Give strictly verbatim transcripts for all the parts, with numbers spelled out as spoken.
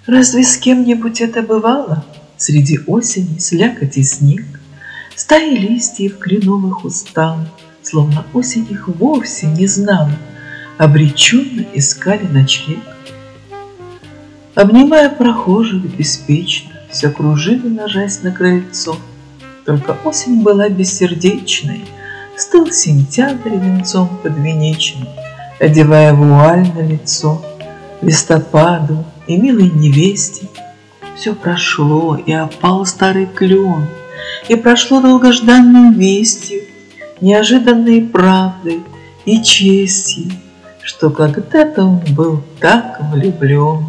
Разве с кем-нибудь это бывало? Среди осени слякоть и снег, стаи листьев кленовых устала, словно осень их вовсе не знала, обреченно искали ночлег. Обнимая прохожих беспечно, все кружили, ложась на крыльцо. Только осень была бессердечной, стыл сентябрь венцом подвенечный, одевая вуаль на лицо. Листопаду и милой невесте все прошло, и опал старый клен, и прошло долгожданной вестью, неожиданной правдой и честью, что когда-то он был так влюблен.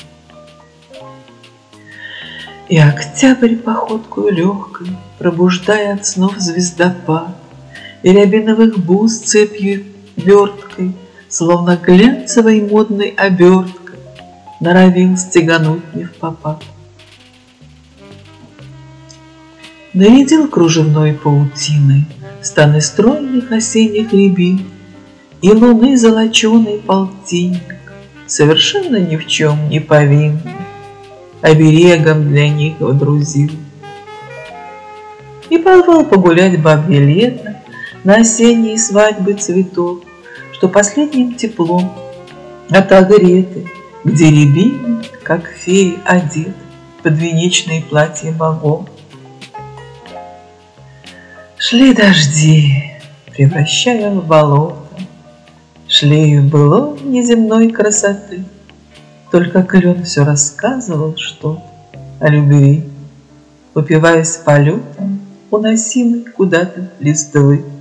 И октябрь походкою легкой, пробуждая от снов звездопад, и рябиновых бус цепью верткой, словно глянцевой модной оберткой, норовил стегануть невпопад. Нарядил кружевной паутиной станы стройных осенних рябин, и луны золоченый полтинник, совершенно ни в чем не повинный, оберегом для них водрузил. И позвал погулять бабье лето на осенние свадьбы цветов, что последним теплом отогреты, где рябины, как феи, одеты в подвенечные платья богов. Шли дожди, превращая в болото, шли в былой неземной красоты. Только клен все рассказывал что-то о любви, упиваясь полетом, уносимой куда-то листвы.